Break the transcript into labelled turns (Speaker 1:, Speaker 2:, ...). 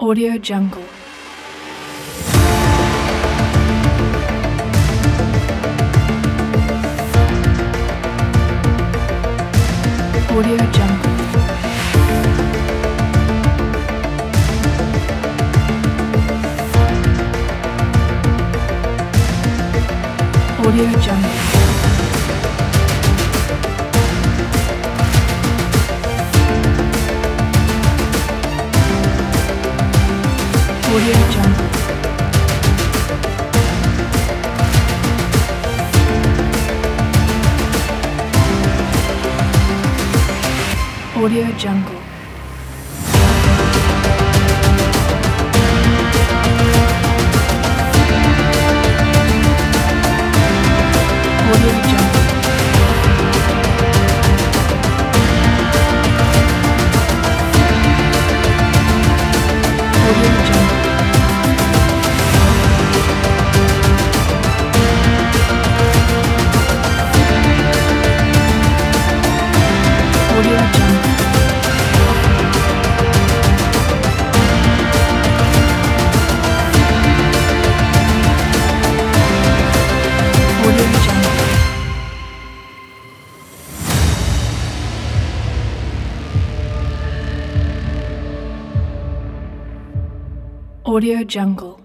Speaker 1: Audio Jungle. Audio Jungle. Audio Jungle. Audio Jungle. Audio Jungle. Audio Jungle. Audio Jungle. Audio Jungle. Audio Jungle. Audio Jungle.